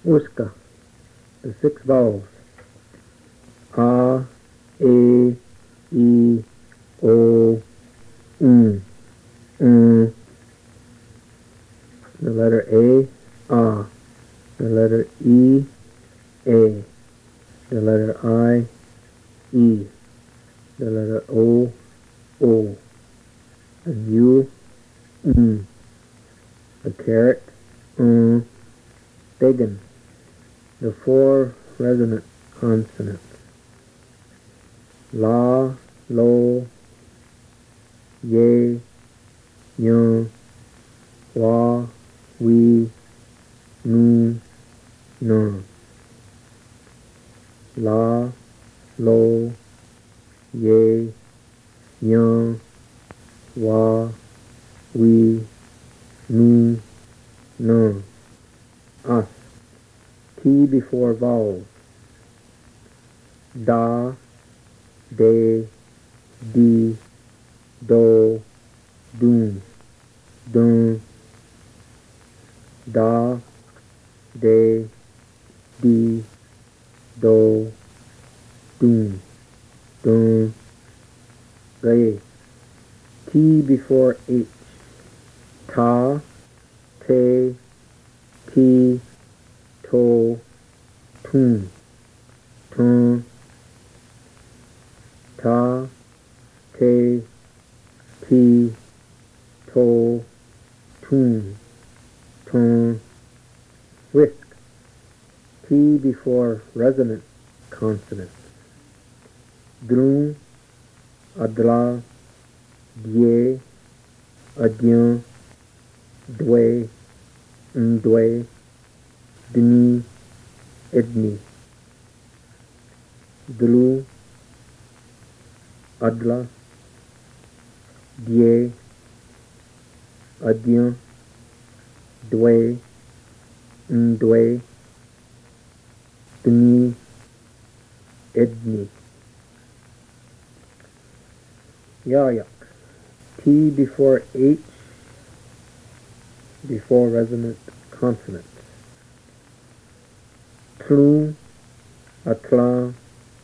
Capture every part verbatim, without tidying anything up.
Uska, the six vowels. A, E, I, O, U, U. The letter A, A. The letter E, A. The letter I, E. The letter O, O. And U, U. The carrot, U. Dagan. The four resonant consonants. La, lo, ye, yun, wa, we, nu, nun. La, lo, ye, yun, wa, we, nu, nun. Us. T before vowels. Da, de, di, do, dun, dun. Da, de, di, do, dun, dun. Re. T before H. Ta, te, ti, to, tun, tun. Ta, te, ti, to, tun, tun. Whisk. T before resonant consonants. Drun, adla, die, adyen, dwe, ndwe, dni, edni. Dlu, adla, die, adyen, dwe, ndwe, dni, edni. Yayak. T before H, before resonant consonants. Tlu, atla,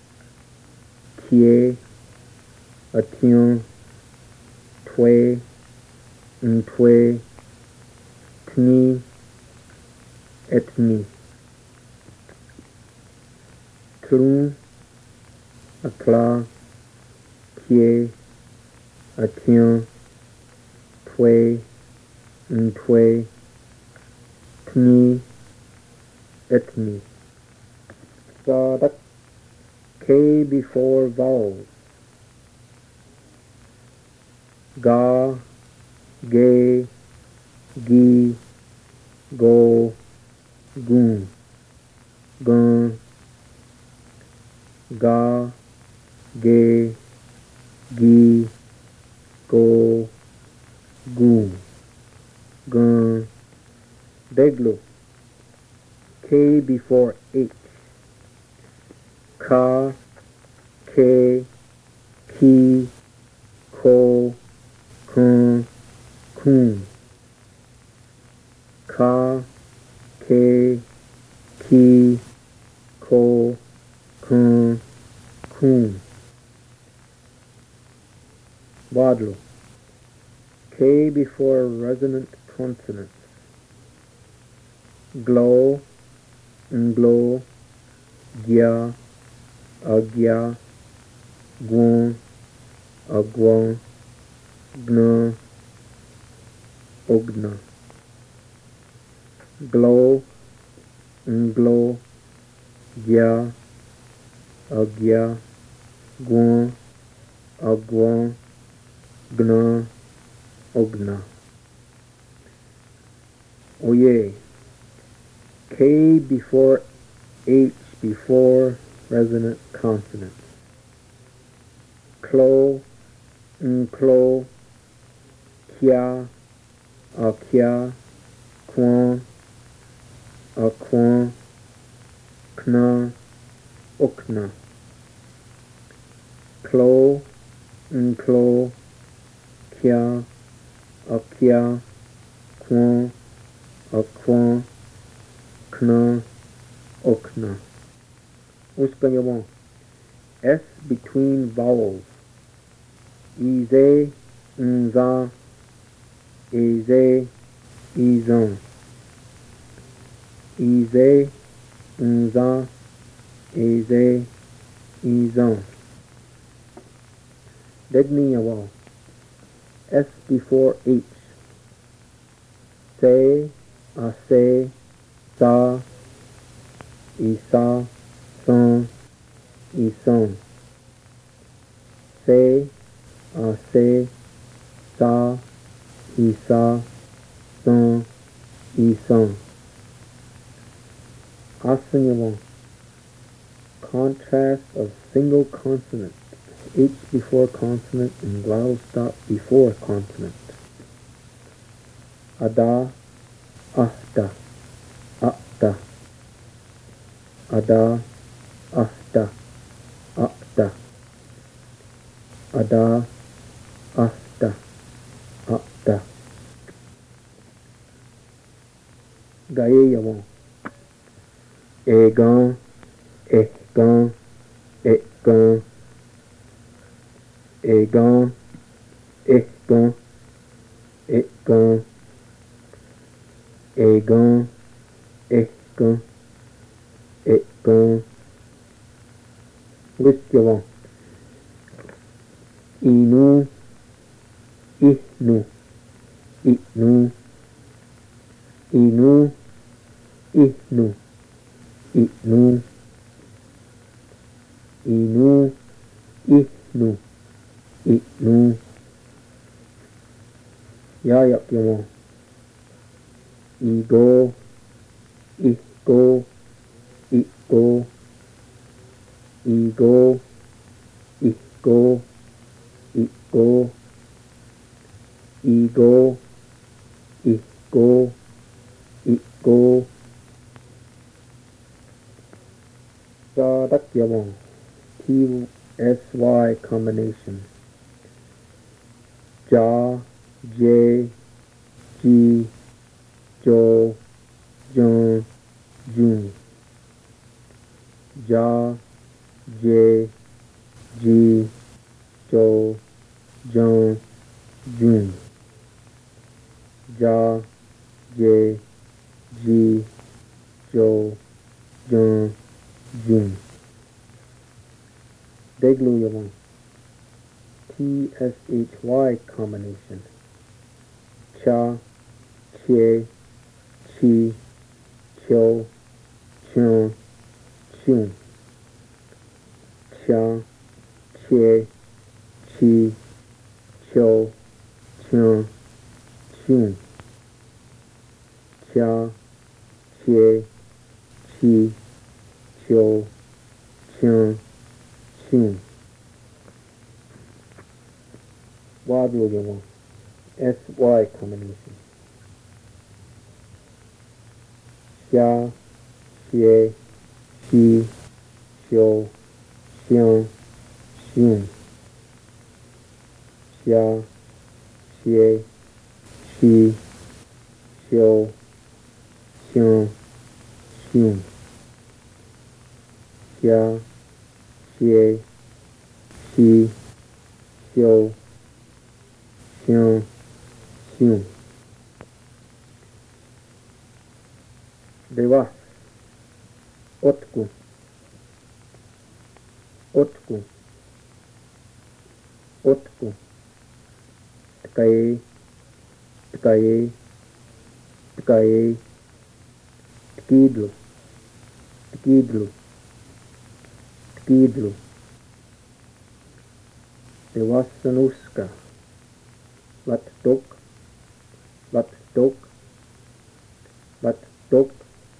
tie, atien, twe, ntwe, tni, etni. Tlu, atla, tie, atien, twe, ntwe, tni, etni. Sadak. K before vowels. Ga, ge, gi, go, gun, gun. Ga, ge, gi, go, gun, gun. Deglu. K before H. Ka, ke, ki, ko, kun, kun. Ka, ke, ki, ko, kun, kun. Wadlu. K before resonant consonants. Glow, nglo, gya, agya, gwon, agwon, gna, ogna. Glow, nglo, gya, agya, gwon, agwon, gna, ogna. Oye. K before H before resonant consonants. Klo, nklo, kya, akya, kwon, akwon, kna, ukna. Klo, nklo, kya, akya, kwon, akwon, kna, okna. उसका यमो S between vowels. Ize, nza, eze, izan. Ize, nza, eze, izan. Degni yawal. S before H. Se, ase, sa, isa, san, isan. Se, ase, sa, isa, san, isan. Asanyawan. Contrast of single consonant. H before consonant and glottal stop before consonant. Ada, ahda, akda. Ada, ahda, akda. Ada, ahda, akda. Gaye yawan. Egan, ehgan, ekgan. Egan, ehgan, ekgan. Egan, ehgan, ekgan. Gusyawan. Inu, ihnu, ihnu. Inu, ihnu, ihnu. Inu, ihnu, ihnu. Yayak yawan. Igo, ihgo, ihgo. Igo, ihgo, ihgo. Igo, ihgo, ihgo. Sadak yawan. T S Y combination. Ja, J, G, Jo, Jon, Jun. Ja, J, G, Jo, Jon, Jun. Ja, J, G, Jo, Jon, Jun. Deglu yawan. T S H Y combination. Cha, Che, Chi, Cho, Chon, Chun. Cha, Che, Chi, Cho, Chon, Chun. Cha, Che, Chi, Cho, Chon, Chun. Wadu yawan. S Y combination. Xia, Xie, Xi, Xiu, Xiang, Xun. Xia, Xie, Xi, Xiu, Xiang, Xun. Xia, Xie, Xi, Xiu, Xiang, Xun. Deva. Otku, Otku, Otku. Tkaye, Tkaye, Tkaye. Tkidlu, Tkidlu, Tkidlu. Devasanuska. Latdok, Latdok, Latdok,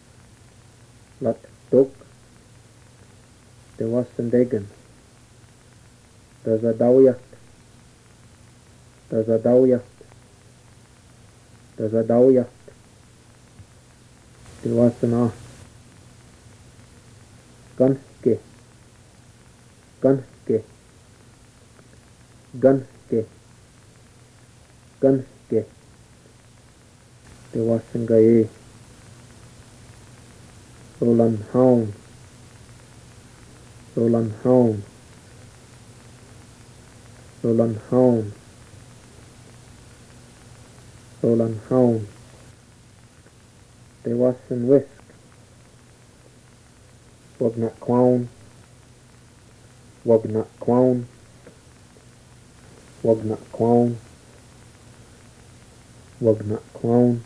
Latdok. Devasandegen. Dazadawyat, Dazadawyat, Dazadawyat. Devasana. Ganske, Ganske, Ganske, Ganske. Devasangaye. Roland Hound, Roland Hound, Roland Hound, Roland Hound. They was and whisk. Wagnut clown, Wagnut clown, Wagnut clown, Wagnut clown.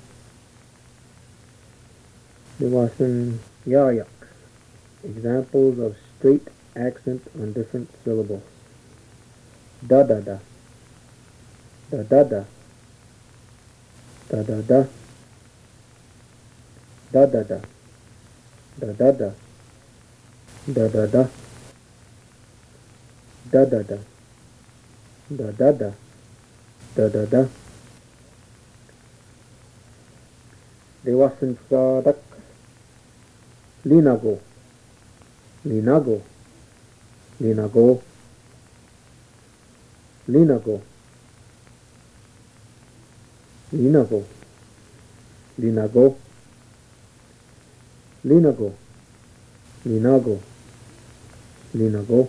They was and yayaks. Examples of straight accent on different syllables. Da da da, da da da, da da da, da da da, da da da, da da da, da da da, da da da, da da da. They wasn't product. Linago, Linago, Linago, Linago, Linago, Linago, Linago, Linago, Linago,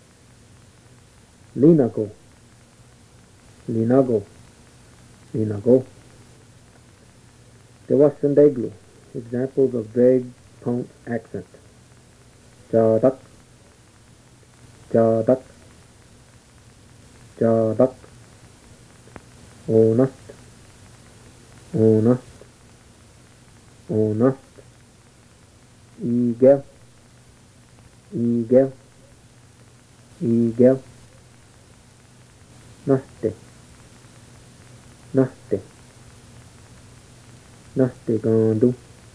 Linago, Linago, Linago. There was some deglu. Examples of drag pounce accent. Jadak, Jadak, Jadak, Onast, Onast, Onast, Eagle, Eagle, Eagle, Naste, Naste, Naste gandu,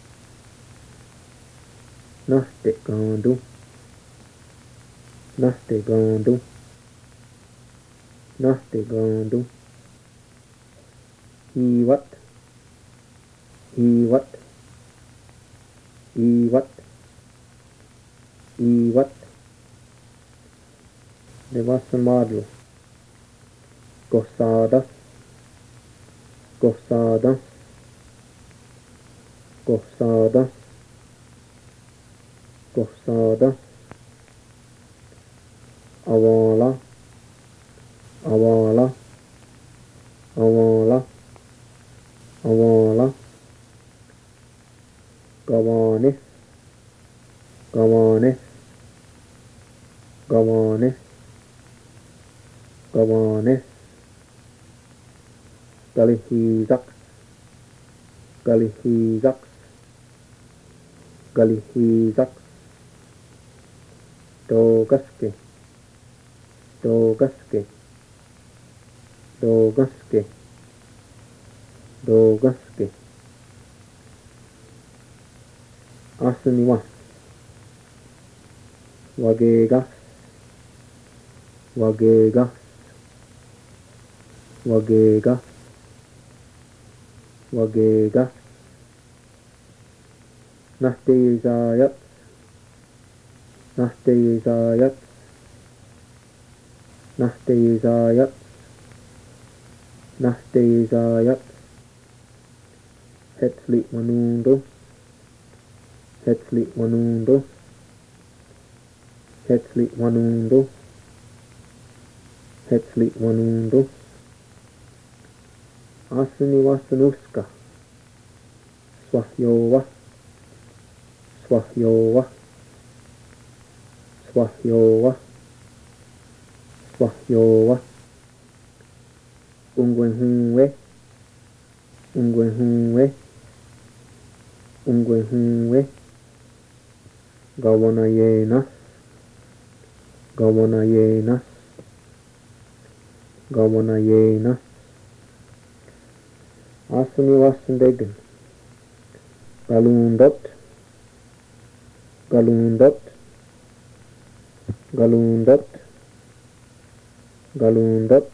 Naste gandu, Naste gandu, Naste gandu. He what? He what? He what? He what? There was some model. Gosadas, Gosadas, Gosadas, Gosadas. Avala, Avala, Avala, Avala. Gavanis, Gavanis, Gavanis, Gavanis. Galihizaks, Galihizaks, Galihizaks. Dogaske, Dogaske, Dogaske, Dogaske. Asuniwas, Wagegas, Wagegas, Wagegas, Wagegas. Nasteyizayat, Nasteyizayat, Nasteyizayat, Nasteyizayat. Hetzli manundo, Hetzli manundo, Hetzli manundo, Hetzli manundo. Asuniwasanuska, Swahyowa, Swahyowa, Swahyowa, Swahyowa. Ungwenhunwe, Ungwenhunwe, Ungwenhunwe. Gawanayenas, Gawanayenas, Gawanayenas. Asuniwasandegan, Galundot, Galundot, Galundot, Galundot.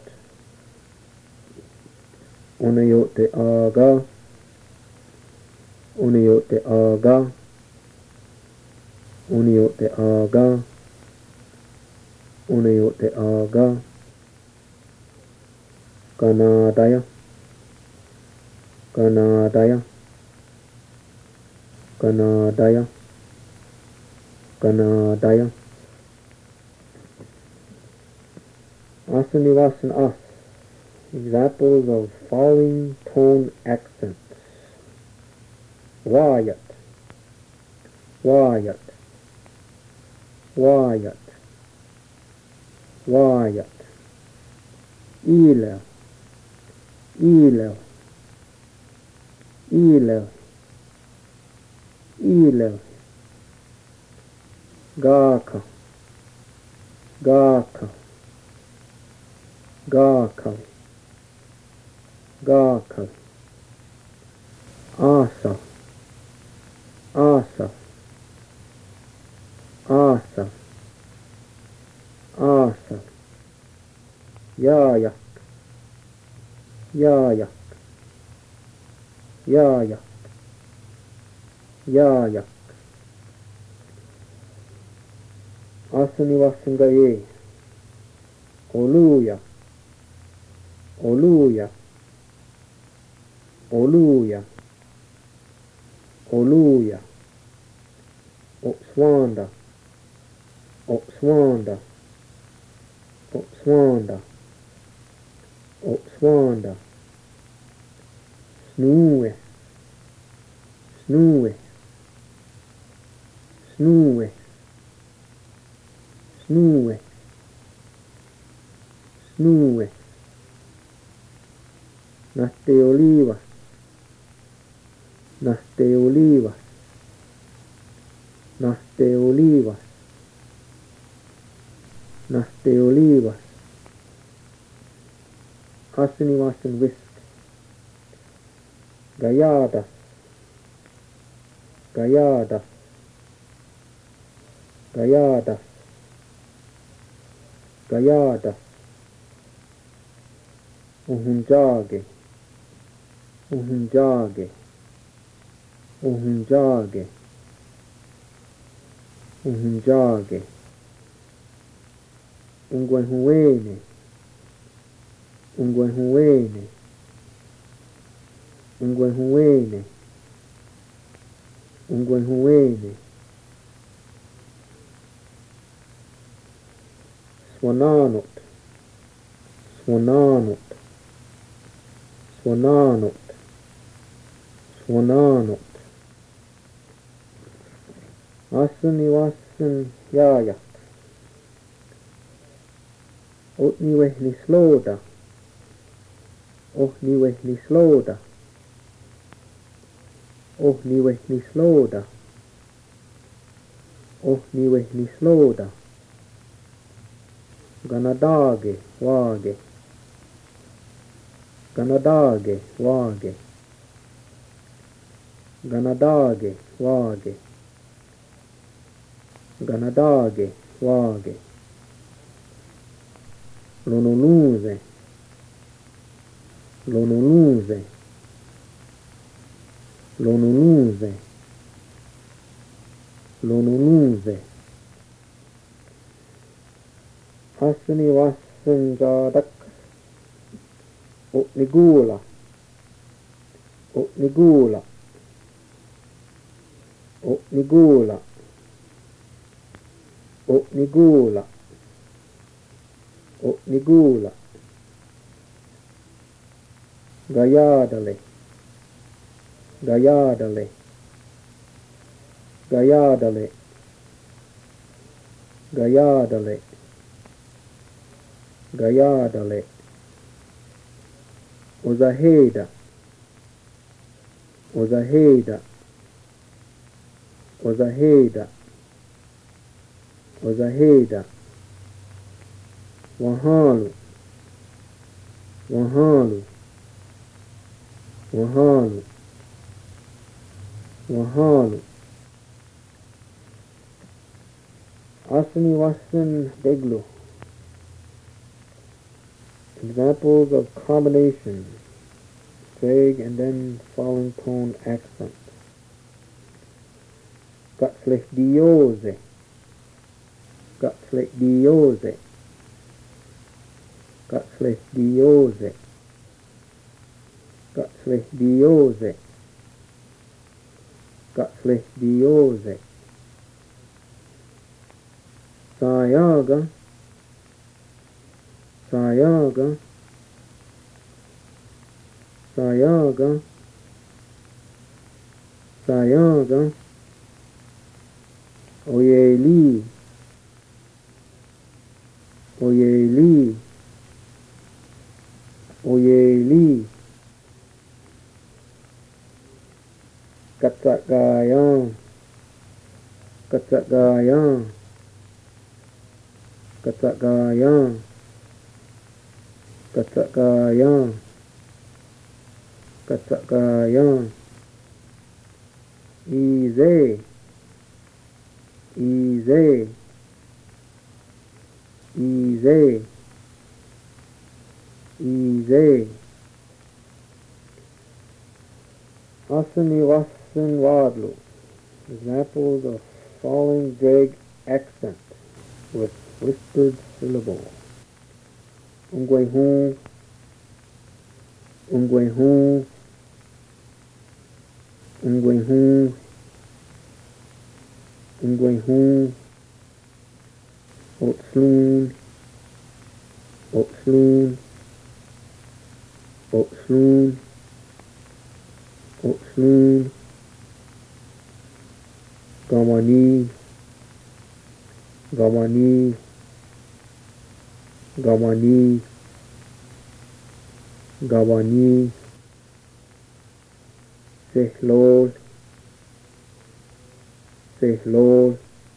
Unayote aga, Unayote aga, Unayote aga, Unayote aga. Kanadaya, Kanadaya, Kanadaya, Ganadaya. Asanivasan as. Examples of falling tone accents. Wayat, Wayat, Wayat, Wayat. Ilel, Ilel, Ilel, Ilel. Gaka, Gaka, Gaka, Gaka. Asa, Asa, Asa, Asa. Yayak, Yayak, Yayak, Yayak. Asanivasangaye. Oluya, Oluya, Oluya, Oluya. Otswanda, Otswanda, Otswanda, Otswanda. Snue, Snue, Snue, Snue, Snue. Nas de olivas, Nas de olivas, Nas de olivas, Nas de olivas. Asanivasan whisk. Gayadas, Gayadas, Gayadas, Gayadas. Uhunjage, Uhunjage, Uhunjage, Uhunjage. Ungwenhuene, Ungwenhuene, Ungwenhuene, Ungwenhuene. Swananot, Swananot, Swananot, Swananot. Asanivasan yayak. Otniwehni sloda, Ohniwehni sloda, Ohniwehni sloda, Ohniwehni sloda. Ganadage, Wage, Ganadage, Wage, Ganadage, Wage, Ganadage, Wage. Lonoluze, Lonoluze, Lonoluze, Lonoluze. Asanivasan jadak. Otnigula, Otnigula, Otnigula, Otnigula, Otnigula. Gayadale, Gayadale, Gayadale, Gayadale, Gayadale. Ozaheda, Ozaheda, Ozaheda, Ozaheda. Wahalu, Wahalu, Wahalu, Wahalu. Asanivasan deglu. Examples of combination, vague and then falling tone accent. Gatslecdiose, Gatslecdiose, Gatslecdiose, Gatslecdiose, Gatslecdiose. Sayaga, Sayaga, Sayaga, Sayaga, Oyeli, Oyeli, Oyeli, Katsakaya, Katsakaya, Katsakaya, Katsakaya, Katsakaya, Easy, easy, easy, easy. Asani wasan wadlu. Examples of falling drag accent with whispered syllable. Ungwehu, Ungwehu, Ungwehu, Ungwehu, Otsloon, Otsloon, Otsloon, Otsloon, Gamani, Gamani, Gamani, Gamani, Sehlol, Sehlol,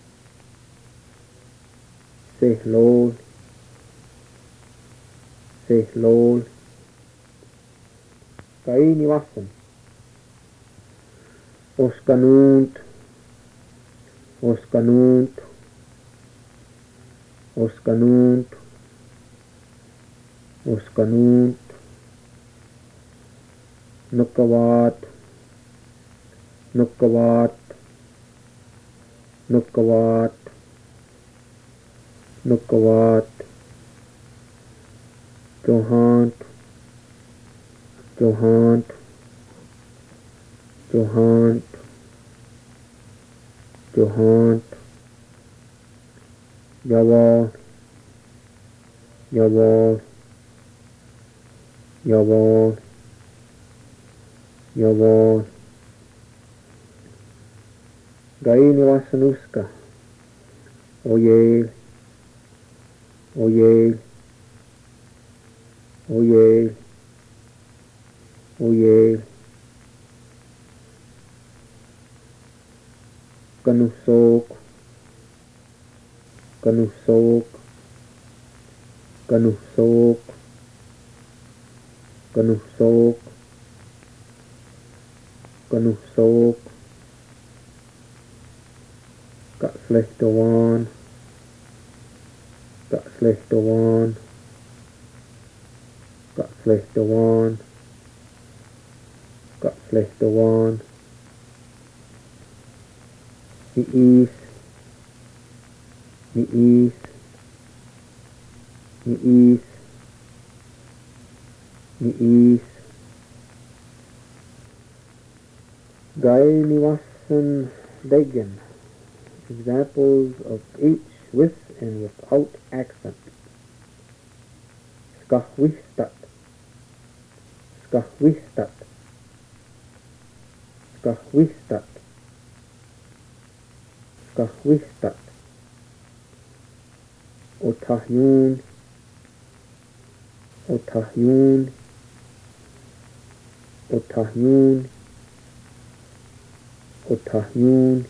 Sehlol, Sehlol. Kaini wasan. Oskanunt, Oskanunt, Oskanunt, Oskanunt, Nukawat, Nukawat, Nukawat, Nukawat, Johant, Johant, Johant, Johant, Yawal, Yawal, Yawal, Yawal. Gaini wasanuska. Oyel, Oyel, Oyel, Oyel. Kanusok, Kanusok, Kanusok, Kanusok, Kanusok, Kak slechte waan, Kak slechte waan, Kak slechte waan, Kak slechte waan. Ni is, ni is, ni is, ni is. Gai ni wasan degen. Examples of H with and without accent. Skahwistat, Skahwistat, Skahwistat, Skahwistat. Otahyun, Otahyun, Otahyun, Otahyun.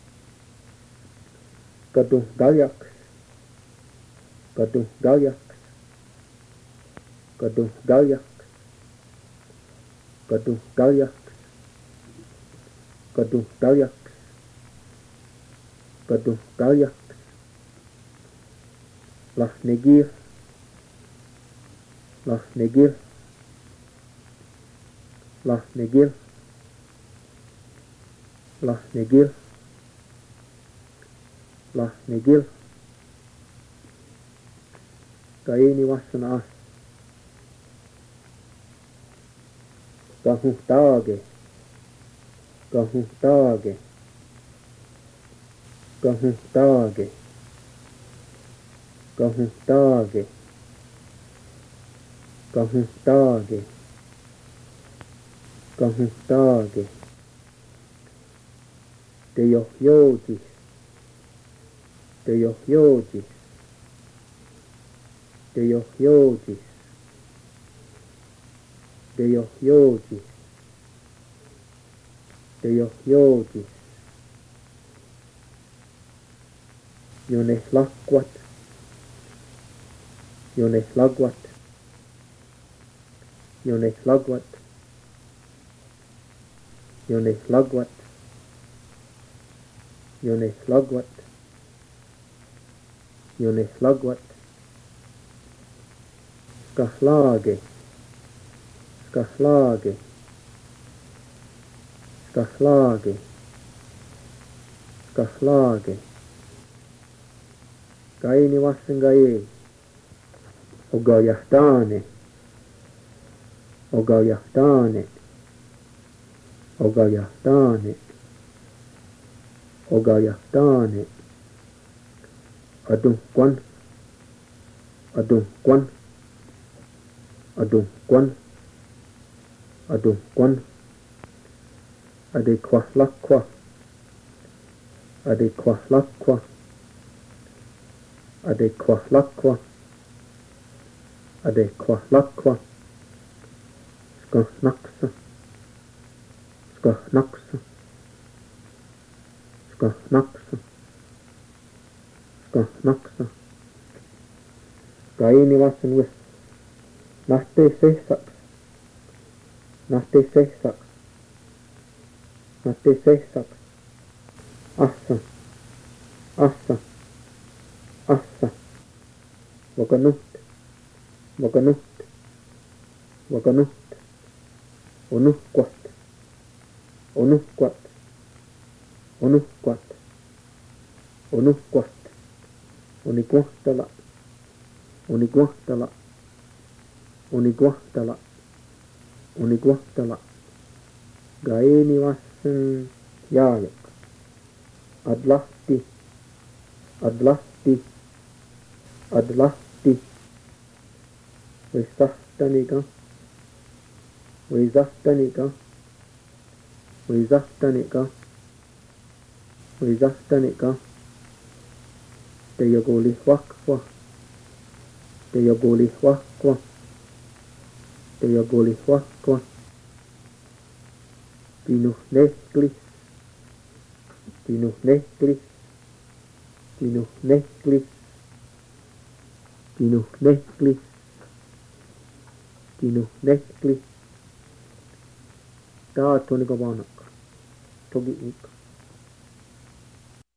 Gaduh galyaks, Gaduh galyaks, Gaduh galyaks, Gaduh galyaks, Gaduh galyaks, Gaduh galyaks. Lah negir, Lah negir, Lah negir, Lah negir, Lah negir. Kaini wasan as. Gahuh tage, Gahuh tage, Gahuh tage, Kahuntaage. Kahuntaage. Kahuntaage. Teyohyoojis. Teyohyoojis. Teyohyoojis. Teyohyoojis. Teyohyoojis. Yonehlakkuat. Yonehlagvat. Yonehlagvat. Yonehlagvat. Yonehlagvat. Yonehlagvat. Skahlaage. Skahlaage. Skahlaage. Skahlaage. Kaini vassengaye. Ogayahtaane. Ogayahtaane. Ogayahtaane. Ogayahtaane. Adunquan. Adunquan. Adunquan. Adunquan. Adequahlaqua. Adequahlaqua. Adequahlaqua. Adequahlaqua. Skahnaksa. Skahnaksa. Skahnaksa. Skahnaksa. Kaini vassen with. Nahtee sehsaks. Nahtee sehsaks. Nahtee sehsaks. Assa. Assa. Assa. Vakanuht. Vakanuht. Vakanuht. Onuhquat. Onuhquat. Onuhquat. Onuhquat. Onikuhtala. Onikuhtala. Onikuhtala. Onikuhtala. Gaeni vassen jaayak. Adlahti. Adlahti. Adlahti. Visahtanika. Visahtanika. Visahtanika. Visahtanika. Tejogoli wakwa. Tejogoli wakwa. Tejogoli wakwa. Pinuh neklis. Pinuh neklis. Pinuh neklis. Pinuh neklis. Pinuh neklis. Taat on ikka vanakka. Toki ikka.